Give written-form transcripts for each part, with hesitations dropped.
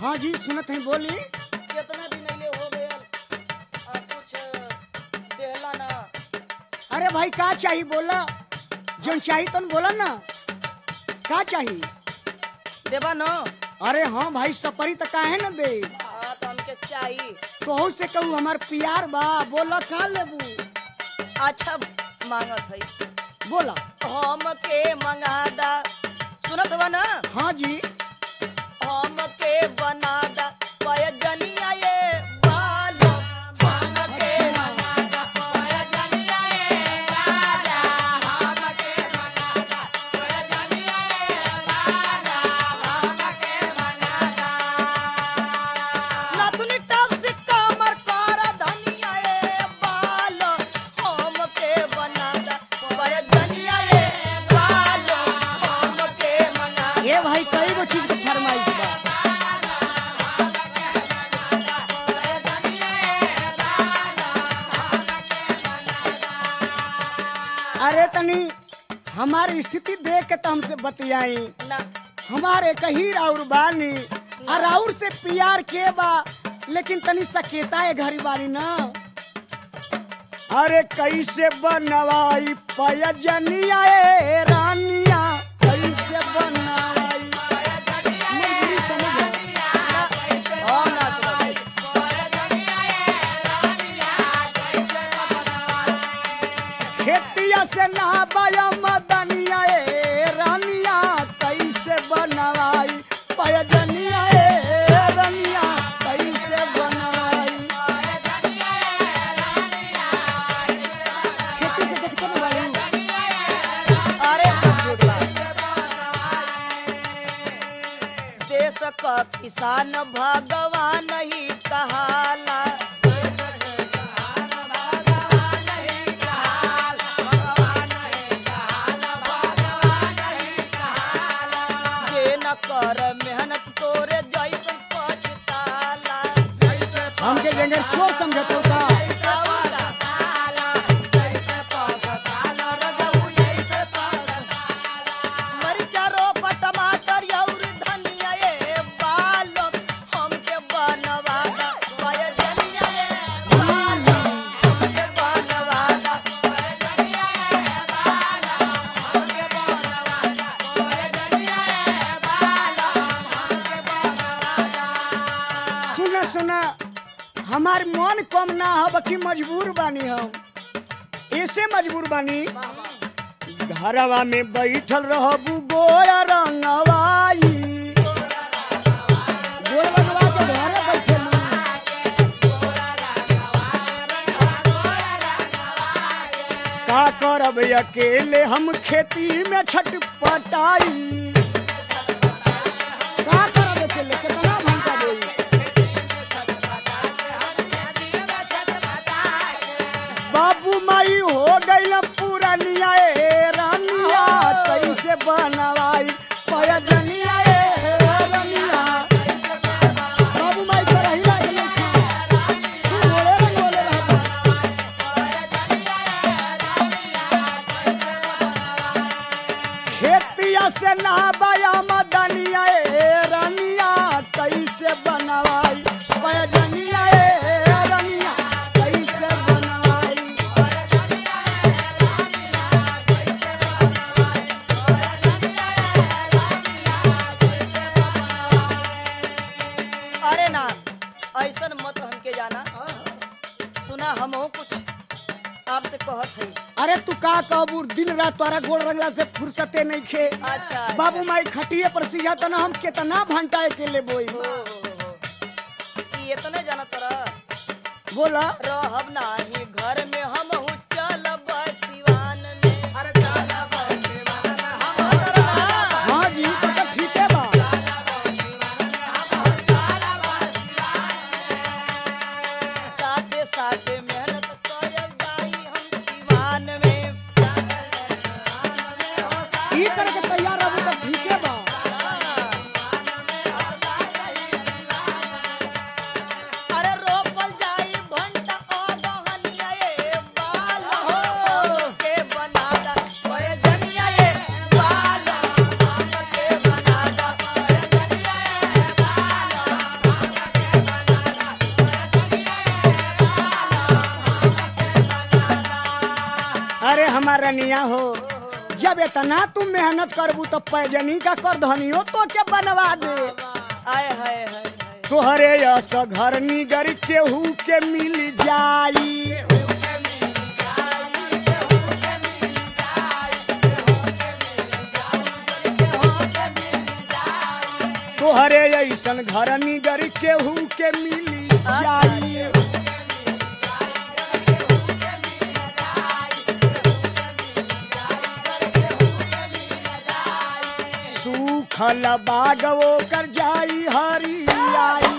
हाँ जी सुनत है बोली। कितना दिन अइले हो गयल कुछ देहला ना। अरे भाई का चाहिए बोला, जो चाहिए तो बोला ना, का चाहिए? देबा न। अरे हाँ भाई सपरी तो काहे न दे, हाँ तो हमके चाहिए। कहू से कहू हमार प्यार बा, बोला का लेबू? अच्छा मांगत है, बोला। हमके मंगा दा। सुनत बा ना? हाँ जी। हमके बना दा पयजनिया ये बालो। हमके बना दा पयजनिया ये बाला। हमके बना दा पयजनिया ये बाला। हमके बना दा नाथुनी टप से कमर कर धनिया ये बालो। हमके बना दा पयजनिया ये बालो। हमके बना ये भाई कई गो चीज के फरमाइश बा। अरे तनी हमारी स्थिति देख के तो हमसे बतियाई, ना हमारे कही राउर बानी और राउर से प्यार के बा, लेकिन तनी सकेता है घरी बानी ना। अरे कैसे बनवाई पयजनिया ए रानिया, कैसे बनवाई? मजबूरी समझ लो। हम ना सुनत। खेतिया से ना बाया मदनिया ए रानिया, कैसे बनवाई पयजनिया ए रानिया, कैसे बनवाई? खेती से देखते ना भाई। अरे सब झूठ बा। देश का किसान भगवान ही कहाला। जे न कर मेहनत तोरे जैसन पछताला। हमके जेंडर चोर समझतो का? मरीचा रोप टमाटर और धनिया ये बालो। हमके बनवा दा पयजनिया ये बालो। हमके बनवा दा पयजनिया ये बालो। हमके बनवा दा पयजनिया ये बालो। हमके बनवा दा। सुना सुना, हमार मन कम ना हो कि मजबूर बानी हम। ऐसे मजबूर बानी, घरवा में बैठल रहबू गोरा रंगवाई। गोरा रंगवा के घरे बैठल का करब अकेले हम खेती में छटपटाई। का करब अकेले, कितना घंटा देई? बाबू माई हो गई पुरानिया ए रानिया, कैसे बनवाई पयजनिया ए रानिया? बाबू माई तो रही लागे नहीं, तू बोले रहबा। खेतिया से ना बाया मदनिया ए रानिया, कैसे बनवाई पयजनिया ए रानिया, कैसे बनवाई? अरे ना ऐसन मत हमके जाना। सुना हमहू कुछ आपसे कहत है। अरे तू का कहबू, दिन रात तोरा गोड़ रंगला से फुर्सते नहीं खे। अच्छा बाबू माई खटिए पर सीझा तना, हम कितना घंटा अकेले बोई। ये तो नहीं जाना तोरा। बोला। रहब नाही घर में हमहू चलब सिवान में। अरे चलब सिवान में हम। हाँ जी तो ठीक है बा। साथे साथे मेहनत करब जाई हम सिवान में। ई करके तैयार रहबू तो ठीक है बा। अरे रोपल जाई भंटा ओ गहनिया ए रनिया हो जब इतना तू मेहनत करबू तो पैजनी का कर धनियो तो के बनवा दे। आय हाय हाय हाय। तोहरे यस घर निगर केहू के मिल जाई। तोहरे ऐसन घर निगर केहू के मिल जाई। सूखल बाग वो कर जाई हरियाई।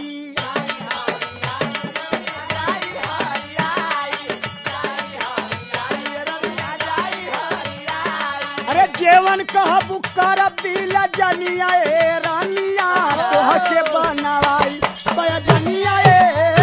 अरे जेवन कहबू करब दिला जनिया ए रानिया तोह के बनवाई बया जनिया ए